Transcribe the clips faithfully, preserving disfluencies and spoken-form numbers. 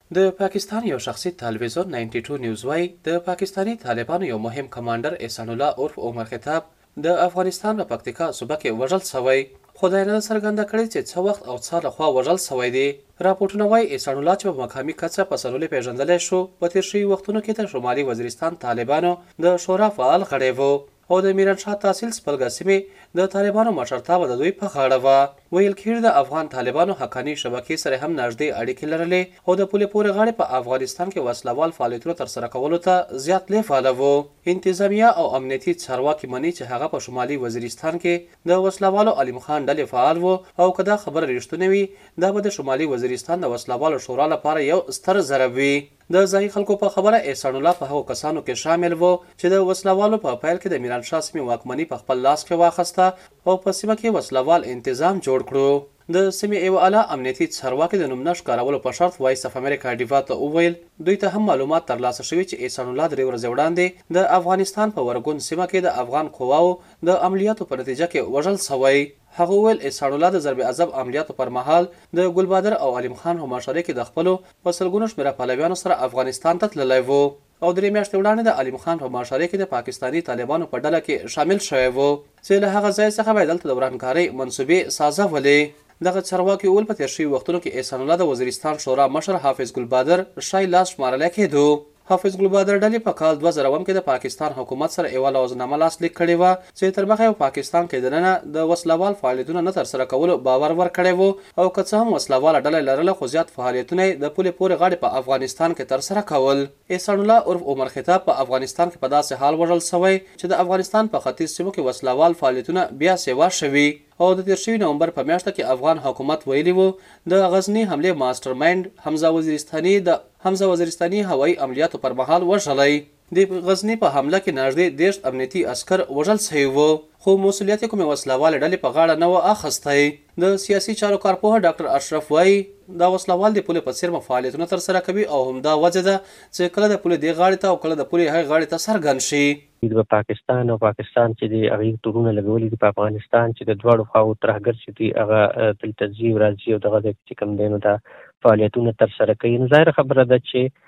د پاکستان یو شخصي تلویزیون نایمټي ټو نیوز وایي د پاکستاني طالبانو یو مهم کمانډر احسان الله عرف عمر خطاب د افغانستان په پکتیکا صوبه کې وژل شوی، خو دا یې نه څرګنده کړې چې څه وخت او چا لخوا وژل شوی دی. راپورټونه وایي احسان الله چې په مقامي کچه په سلولې پیژندلی شو، په تېر شوي وختونو کې د شمالي وزیرستان طالبانو د شورا فعال غړی و او د میرانشاه تحصیل سپلګه سیمې د طالبانو مشرتابه د دوی په غاړه وه. ویل کېږي د افغان طالبانو حقاني شبکې سره هم نږدې اړیکې لرلې او د پولې پورې غاړې په افغانستان کې وسلوال فعالیتونو ترسره کولو ته زیات لیواله و. انتظامیه او امنیتي چارواکي مني چې هغه په شمالي وزیرستان کې د وسلوالو علیم خان ډلې فعال و او که دا خبره رښتونې وي دا به د شمالي وزیرستان د وسلوالو شورا لپاره یو ستر ضرب وي. د ځایي خلکو په خبره احسان الله په هغو کسانو کې شامل و چې د وسلوالو په پیل کې د میرانشاه سیمې واکمني په خپل لاس کې واخیسته او په سیمه کې وسلوال انتظام جوړ کړو. د سیمې یو اعلی امنیتي چارواکي د نوم نه ښکارولو په شرط وایس اف امریکا ډیوا ته وویل دوی ته هم معلومات ترلاسه شوي چې احسان الله درې ورځې وړاندې د افغانستان په ورګون سیمه کې د افغان قواو د عملیاتو په نتیجه کې وژل شوی. هغه وویل احسان الله د ضرب عذب عملیاتو پر مهال د ګلبادر او علیم خان په مشرۍ کې د خپلو په سلګونو شمېره پلویانو سره افغانستان ته تللی و او درې میاشتې وړاندې د علیم خان په مشرۍ کې د پاکستاني طالبانو په ډله کې شامل شوی و چې له هغه ځای څخه به یې دلته د ورانکارۍ منصوبې سازولې. دغه چارواکي وویل په تېر شوي وختونو کې احسان الله د وزیرستان شورا مشر حافظ ګلبادر شای لاس شمارلی کېدو. حافظ ګلبادر ډلې په کال دوه زره اووم کې د پاکستان حکومت سره یوه لوظنامه لاسلیک کړې وه چې تر مخه په پاکستان کې دننه د وسلوال فعالیتونه نه ترسره کولو باور ورکړی و او که څه هم وسلواله ډله لرله خو زیات فعالیتونه یې د پولې پورې غاړې په افغانستان کې ترسره کول. احسان الله عرف عمر خطاب په افغانستان کې په داسې حال وژل شوی چې د افغانستان په ختیځ سیمو کې وسلوال فعالیتونه بیا سیوا شوي او د تېر شوي نومبر په میاشته کې افغان حکومت ویلي و د غزني حملې ماسټر مایند حمزه وزیرستاني د حمزه وزیرستاني هوایي عملیاتو پر مهال وژلی. د غزني په حمله کې نږدې دېرش امنیتي عسکر وژل شوي وو خو مسؤلیت یې کومې وسلوالې ډلې په غاړه نه و اخیستی. د سیاسي چارو کارپوه ډاکټر اشرف وایي دا وسلوال د پولې په څېر فعالیتونه ترسره کوي او همدا وجه ده چې کله د پولې دې غاړې ته او کله د پولې هغې غاړې ته څرګند شي. د پاکستان او پاکستان چې د هغې تورونه لګولي دي په افغانستان چې د دواړو خواو ترهګر چې دي هغه دلته ځي او راځي او دغه ځای کې چې کوم دی نو دا فعالیتونه ترسره کوي. نو ظاهره خبره ده چې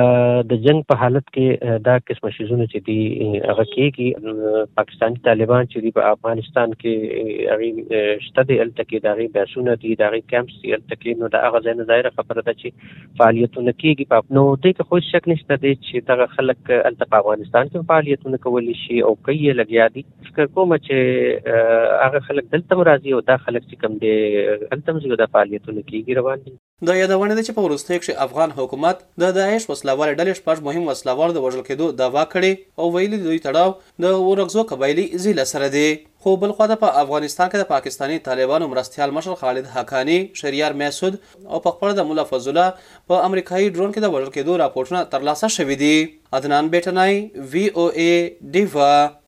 د جنگ په حالت کې دا قسمه شیزونه چې دي هغه کېږي. پاکستاني طالبان چې دي په افغانستان کې هغې شته دي، هلته کې د هغې بیسونه دي، د هغې کیمپس دي هلته کې، نو د هغه ځای نه ظاهره خبره ده چې فعالیتونه کېږي. نو دې کې خو شک نشته دی چې دغه خلک هلته په افغانستان کې فعالیتونه کولی شي او کوي یې لګیا دي. فکر کومه چې هغه خلک دلته هم راځي او دا خلک چې کوم دی هلته هم ځي او دا فعالیتونه کېږي روان دي. د یادونې ده چې په وروستیو کښې افغان حکومت د داعش وسلوالې ډلې شپږ مهم وسلوالو د وژل کېدو دعوا کړې او ویلي د دوی تړاو د ورکزو قبایلي ضلع سره دی. خو بل خوا ته په افغانستان کې د پاکستاني طالبانو مرستیال مشر خالد حقاني، شهریار میسود او په خپله د ملا فضل الله په امریکایي ډرون کې د وژل کېدو راپورټونه ترلاسه شوي دي. عدنان بیټنای، وی او ای، ډیوا.